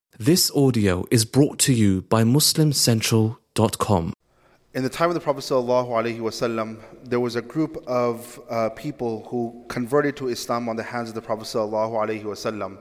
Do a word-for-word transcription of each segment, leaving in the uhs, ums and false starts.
This audio is brought to you by Muslim Central dot com. In the time of the Prophet ﷺ, there was a group of uh, people who converted to Islam on the hands of the Prophet ﷺ.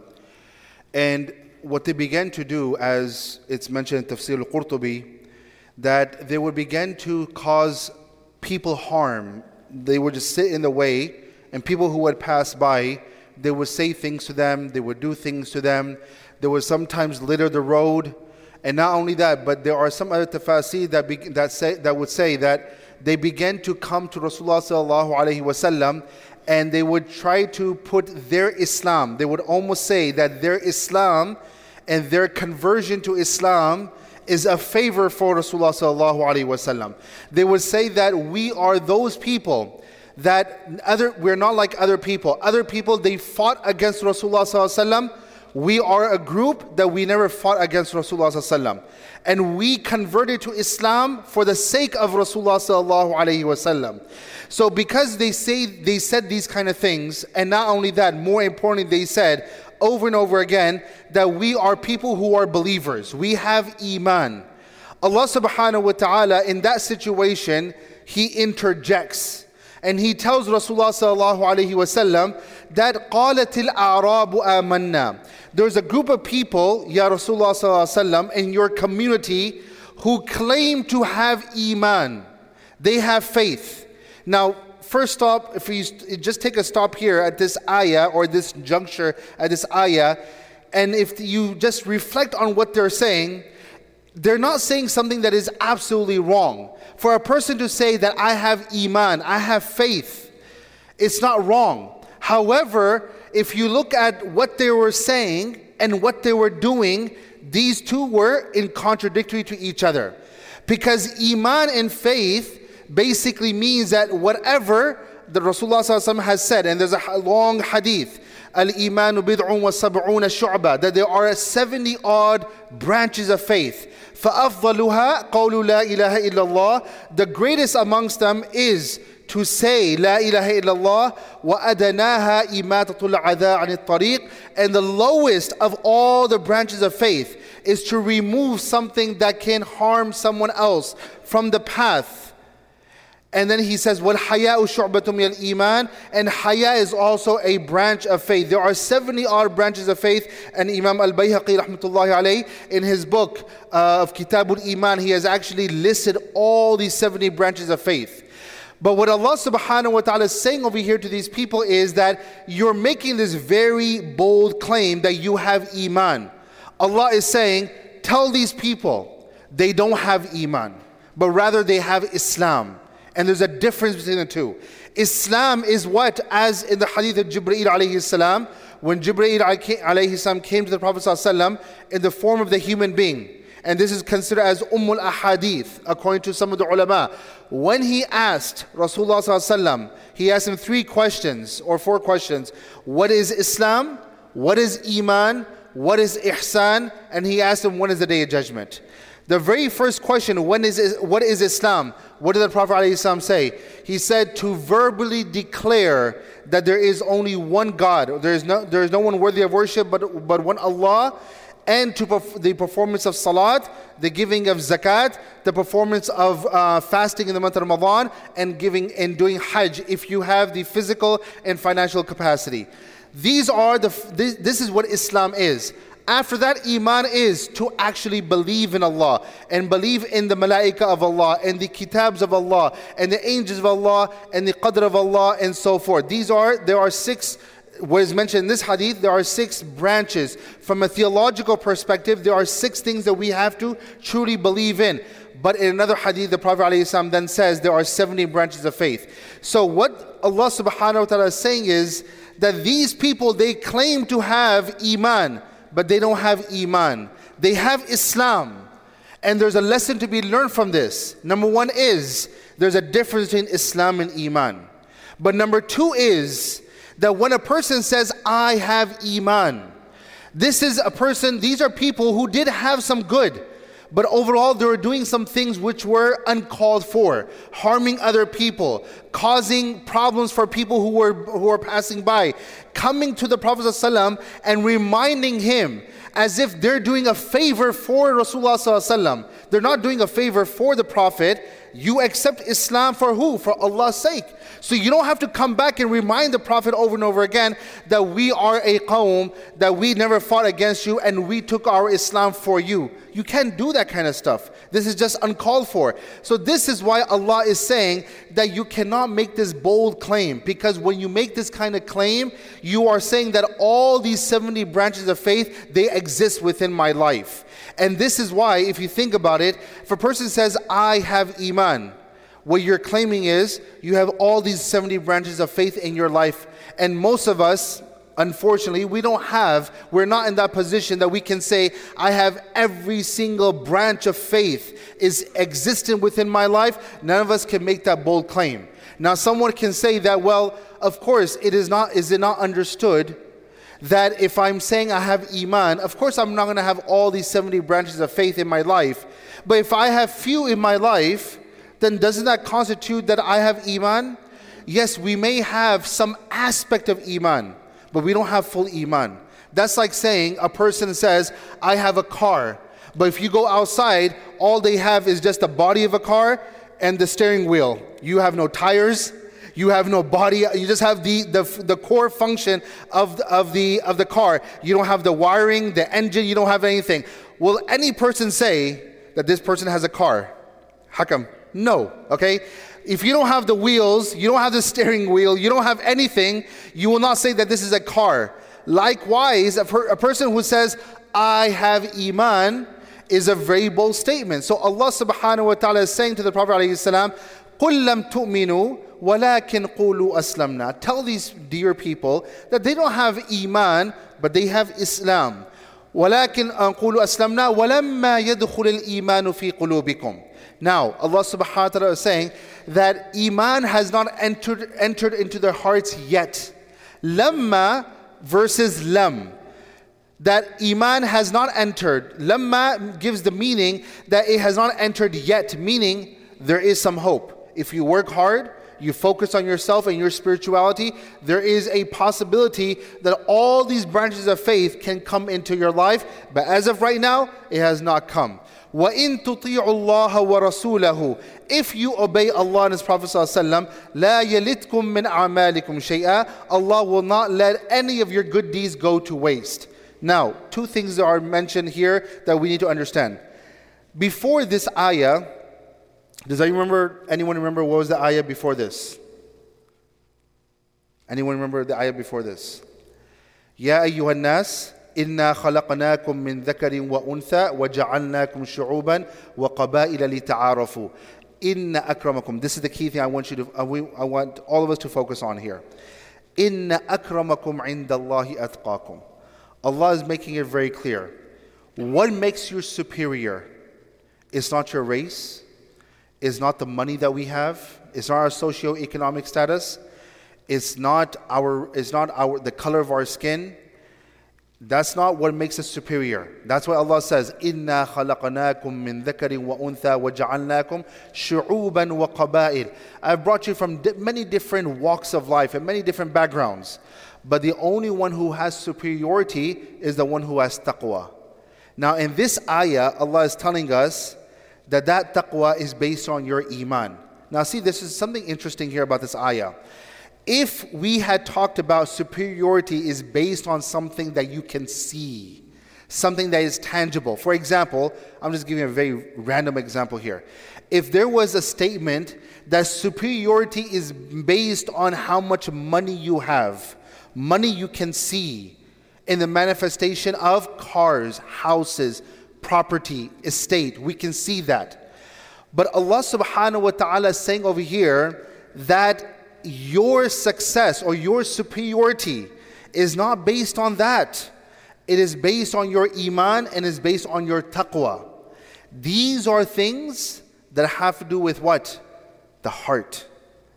And what they began to do, as it's mentioned in Tafsir al-Qurtubi, that they would begin to cause people harm. They would just sit in the way, and people who would pass by, they would say things to them, they would do things to them. They would sometimes litter the road. And not only that, but there are some other tafasir that, be, that, say, that would say that they began to come to Rasulullah sallallahu alaihi wasallam, and they would try to put their Islam, they would almost say that their Islam and their conversion to Islam is a favor for Rasulullah sallallahu alaihi wasallam. They would say that we are those people that other we're not like other people. Other people, they fought against Rasulullah sallallahu alaihi wasallam. We are a group that we never fought against Rasulullah sallallahu alaihi wasallam, and we converted to Islam for the sake of Rasulullah sallallahu alaihi wasallam. So because they say they said these kind of things, and not only that, more importantly, they said over and over again that we are people who are believers. We have iman. Allah subhanahu wa ta'ala, in that situation, He interjects. And He tells Rasulullah sallallahu alaihi wasallam that قالت الأعراب آمنا. There's a group of people, Ya Rasulullah sallallahu alaihi wasallam, in your community who claim to have iman. They have faith. Now, first stop, if we just take a stop here at this ayah, or this juncture at this ayah, and if you just reflect on what they're saying, they're not saying something that is absolutely wrong. For a person to say that I have iman, I have faith, it's not wrong. However, if you look at what they were saying and what they were doing, these two were in contradictory to each other. Because iman and faith basically means that whatever the Rasulullah sallallahu alaihi wasallam has said, and there's a long hadith, al-imanu bid'un wa sab'una shu'ba, that there are seventy odd branches of faith. فَأَفْضَلُهَا قَوْلُ لَا إِلَهَ إِلَّا اللَّهِ. The greatest amongst them is to say La ilaha illallah, wa adanaha imatatul adha anit tariq, and the lowest of all the branches of faith is to remove something that can harm someone else from the path. And then he says, wal haya'u shu'batun min al-iman, and haya is also a branch of faith. There are seventy odd branches of faith, and Imam al-Bayhaqi rahmatullahi alayhi, in his book uh, of Kitabul Iman, he has actually listed all these seventy branches of faith. But what Allah subhanahu wa ta'ala is saying over here to these people is that you're making this very bold claim that you have iman. Allah is saying, tell these people they don't have iman, but rather they have Islam. And there's a difference between the two. Islam is what? As in the hadith of Jibreel alayhi salam, when Jibreel alayhi salam came to the Prophet sallallahu alaihi wasallam in the form of the human being. And this is considered as Ummul Ahadith, according to some of the ulama. When he asked Rasulullah sallallahu alaihi wasallam, he asked him three questions or four questions. What is Islam? What is Iman? What is Ihsan? And he asked him, when is the Day of Judgment? The very first question, when is what is Islam? What did the Prophet ﷺ say? He said to verbally declare that there is only one God. There is no, there is no one worthy of worship but, but one Allah. And to perf- the performance of salat, the giving of zakat, the performance of uh, fasting in the month of Ramadan, and giving and doing hajj if you have the physical and financial capacity. These are the. This, this is what Islam is. After that, iman is to actually believe in Allah and believe in the malaika of Allah and the kitabs of Allah and the angels of Allah and the qadr of Allah and so forth. These are, there are six, what is mentioned in this hadith, there are six branches. From a theological perspective, there are six things that we have to truly believe in. But in another hadith, the Prophet ﷺ then says there are seventy branches of faith. So what Allah subhanahu wa ta'ala is saying is that these people, they claim to have iman, but they don't have iman. They have Islam. And there's a lesson to be learned from this. Number one is, there's a difference between Islam and iman. But number two is, that when a person says, I have iman, this is a person, these are people who did have some good, but overall they were doing some things which were uncalled for, harming other people, causing problems for people who were who were passing by, coming to the Prophet ﷺ and reminding him as if they're doing a favor for Rasulullah sallallahu alaihi wasallam. They're not doing a favor for the Prophet. You accept Islam for who? For Allah's sake. So you don't have to come back and remind the Prophet over and over again that we are a qawm, that we never fought against you and we took our Islam for you. You can't do that kind of stuff. This is just uncalled for. So this is why Allah is saying that you cannot make this bold claim, because when you make this kind of claim, you are saying that all these seventy branches of faith, they exist within my life. And this is why, if you think about it, if a person says, I have Iman, what you're claiming is you have all these seventy branches of faith in your life. And most of us, unfortunately, we don't have, we're not in that position that we can say, I have every single branch of faith is existent within my life. None of us can make that bold claim. Now, someone can say that, well, of course, it is not, is it not understood that if I'm saying I have Iman, of course I'm not going to have all these seventy branches of faith in my life. But if I have few in my life, then doesn't that constitute that I have Iman? Yes, we may have some aspect of Iman, but we don't have full Iman. That's like saying a person says, I have a car. But if you go outside, all they have is just the body of a car and the steering wheel. You have no tires. You have no body. You just have the, the, the core function of the, of, the, of the car. You don't have the wiring, the engine. You don't have anything. Will any person say that this person has a car? Hakam? No. Okay? If you don't have the wheels, you don't have the steering wheel, you don't have anything, you will not say that this is a car. Likewise, a, per, a person who says, I have Iman, is a very bold statement. So Allah subhanahu wa ta'ala is saying to the Prophet alayhi salam, قُلْ لَمْ تُؤْمِنُوا وَلَكِنْ قُولُوا أَسْلَمْنَا. Tell these dear people that they don't have Iman, but they have Islam. وَلَكِنْ قُولُوا أَسْلَمْنَا وَلَمَّا يَدْخُلِ الْإِيمَانُ فِي قُلُوبِكُمْ. Now, Allah subhanahu wa ta'ala is saying that Iman has not entered, entered into their hearts yet. Lamma versus lam. That Iman has not entered. Lamma gives the meaning that it has not entered yet, meaning there is some hope. If you work hard, you focus on yourself and your spirituality, there is a possibility that all these branches of faith can come into your life. But as of right now, it has not come. وَإِن تُطِيعُوا اللَّهَ وَرَسُولَهُ. If you obey Allah and His Prophet ﷺ, لَا يَلِتْكُم مِّنْ أَعْمَالِكُمْ شَيْئًا. Allah will not let any of your good deeds go to waste. Now, two things are mentioned here that we need to understand. Before this ayah, does anyone remember, anyone remember what was the ayah before this? Anyone remember the ayah before this? يَا أَيُّهَا النَّاسِ إِنَّا خَلَقْنَاكُم مِّن ذَكَرٍ وَأُنثَى وَجَعَلْنَاكُمْ شُعُوبًا وَقَبَائِلَ لِتَعَارَفُوا إِنَّ أَكْرَمَكُمْ. This is the key thing I want you to, I want all of us to focus on here. إِنَّ أَكْرَمَكُمْ عِنْدَ اللَّهِ أَتْقَاكُمْ. Allah is making it very clear. What makes you superior? It's not your race. It's not the money that we have. It's not our socio-economic status. It's not our. It's not our the color of our skin. That's not what makes us superior. That's why Allah says, "Inna khalaqnakum min dhakarin wa untha wa ja'alnakum shu'uban wa qaba'il." I've brought you from di- many different walks of life and many different backgrounds, but the only one who has superiority is the one who has taqwa. Now, in this ayah, Allah is telling us that that taqwa is based on your iman. Now, see, this is something interesting here about this ayah. If we had talked about superiority is based on something that you can see, something that is tangible. For example, I'm just giving a very random example here. If there was a statement that superiority is based on how much money you have, money you can see in the manifestation of cars, houses, property, estate, we can see that. But Allah subhanahu wa ta'ala is saying over here that your success or your superiority is not based on that. It is based on your iman and is based on your taqwa. These are things that have to do with what? The heart.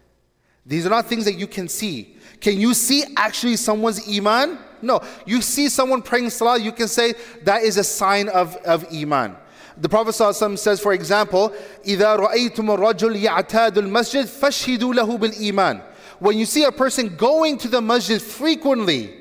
These are not things that you can see. Can you see actually someone's iman? No. You see someone praying salah, you can say that is a sign of, of iman. The Prophet ﷺ says, for example, إِذَا رَأَيْتُمُ الرَّجُلِ يَعْتَادُ الْمَسْجِدِ فَاشْهِدُوا لَهُ بِالْإِيمَانِ. When you see a person going to the masjid frequently,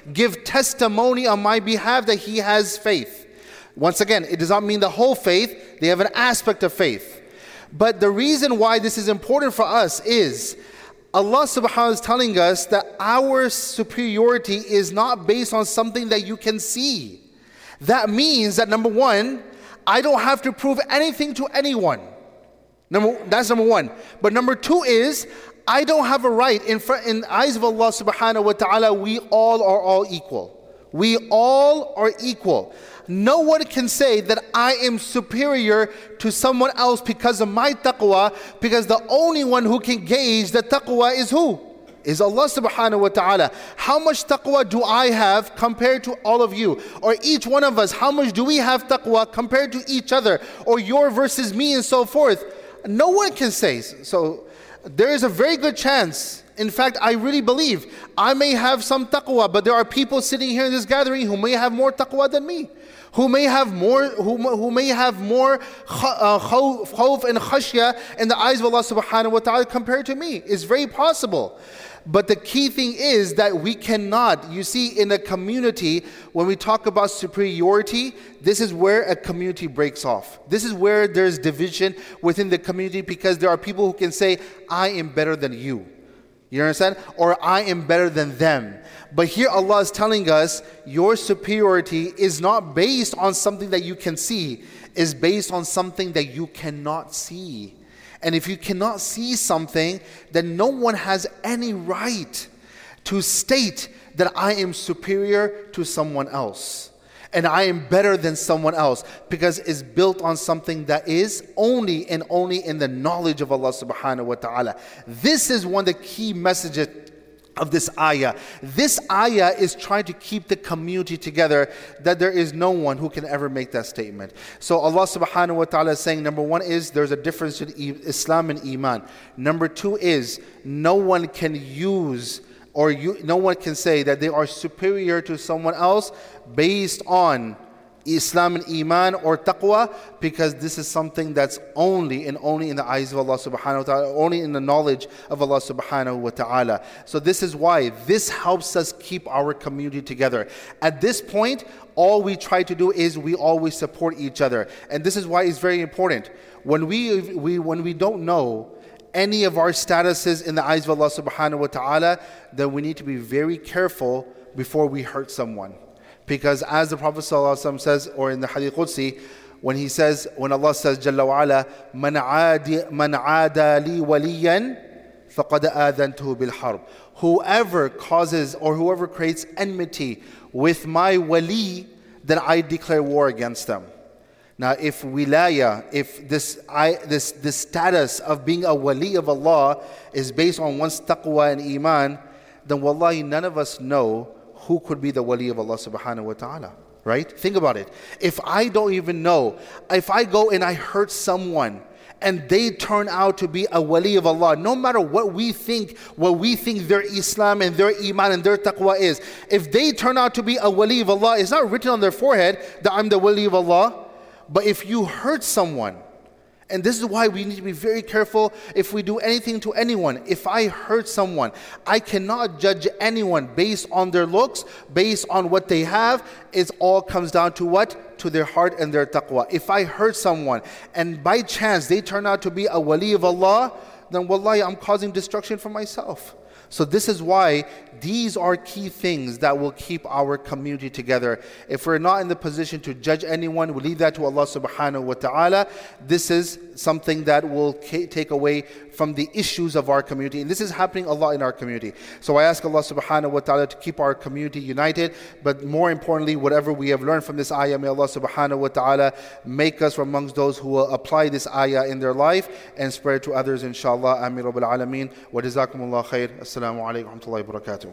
give testimony on my behalf that he has faith. Once again, it does not mean the whole faith. They have an aspect of faith. But the reason why this is important for us is Allah subhanahu wa ta'ala is telling us that our superiority is not based on something that you can see. That means that number one, I don't have to prove anything to anyone. Number, that's number one. But number two is, I don't have a right, in front, in the eyes of Allah subhanahu wa ta'ala, we all are all equal. We all are equal. No one can say that I am superior to someone else because of my taqwa, because the only one who can gauge the taqwa is who? Is Allah subhanahu wa ta'ala. How much taqwa do I have compared to all of you? Or each one of us, how much do we have taqwa compared to each other? Or your versus me and so forth. No one can say. So there is a very good chance. In fact, I really believe I may have some taqwa, but there are people sitting here in this gathering who may have more taqwa than me. Who may have more, who, who may have more uh, khawf and khashya in the eyes of Allah subhanahu wa ta'ala compared to me. It's very possible. But the key thing is that we cannot, you see, in a community, when we talk about superiority, this is where a community breaks off. This is where there's division within the community, because there are people who can say, I am better than you. You understand? Or I am better than them. But here Allah is telling us, your superiority is not based on something that you can see. It's based on something that you cannot see. And if you cannot see something, then no one has any right to state that I am superior to someone else. And I am better than someone else, because it's built on something that is only and only in the knowledge of Allah subhanahu wa ta'ala. This is one of the key messages of this ayah. This ayah is trying to keep the community together, that there is no one who can ever make that statement. So Allah subhanahu wa ta'ala is saying, number one is there's a difference in Islam and Iman. Number two is no one can use or you, no one can say that they are superior to someone else based on Islam and Iman or taqwa, because this is something that's only and only in the eyes of Allah subhanahu wa ta'ala, only in the knowledge of Allah subhanahu wa ta'ala. So this is why this helps us keep our community together. At this point, all we try to do is we always support each other. And this is why it's very important. When we, we, when we don't know any of our statuses in the eyes of Allah subhanahu wa ta'ala, then we need to be very careful before we hurt someone. Because as the Prophet ﷺ says, or in the Hadith Qudsi, when he says, when Allah says, Jalla wa ala, man aada, man aada li waliyan, faqad aadhantuhu bil harb. Whoever causes or whoever creates enmity with my wali, then I declare war against them. Now, if wilaya, if this I, this this status of being a wali of Allah is based on one's taqwa and iman, then wallahi none of us know who could be the wali of Allah subhanahu wa ta'ala, right? Think about it. If I don't even know, if I go and I hurt someone and they turn out to be a wali of Allah, no matter what we think, what we think their Islam and their iman and their taqwa is, if they turn out to be a wali of Allah, it's not written on their forehead that I'm the wali of Allah. But if you hurt someone, and this is why we need to be very careful if we do anything to anyone. If I hurt someone, I cannot judge anyone based on their looks, based on what they have. It all comes down to what? To their heart and their taqwa. If I hurt someone and by chance they turn out to be a wali of Allah, then wallahi I'm causing destruction for myself. So this is why these are key things that will keep our community together. If we're not in the position to judge anyone, we leave that to Allah subhanahu wa ta'ala. This is something that will take away from the issues of our community. And this is happening a lot in our community. So I ask Allah subhanahu wa ta'ala to keep our community united. But more importantly, whatever we have learned from this ayah, may Allah subhanahu wa ta'ala make us from amongst those who will apply this ayah in their life and spread it to others, inshallah. Ameen Rabbil Alameen. Wa jazakumullah khair. Assalamu alaikum wa rahmatullahi wa barakatuh.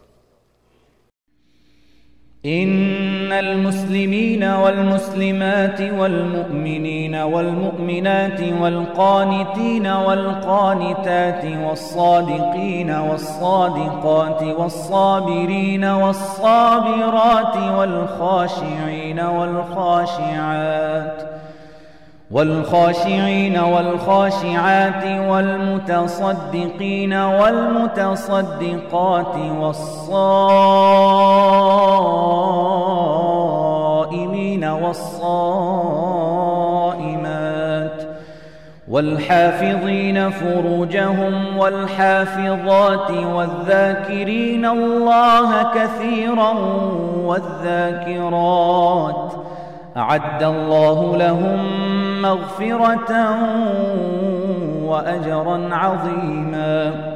إن المسلمين والمسلمات والمؤمنين والمؤمنات والقانتين والقانتات والصادقين والصادقات والصابرين والصابرات والخاشعين والخاشعات والخاشعين والخاشعات والمتصدقين والمتصدقات والصائمين والصائمات والحافظين فروجهم والحافظات والذاكرين الله كثيرا والذاكرات أعد الله لهم مغفرة وأجرا عظيما.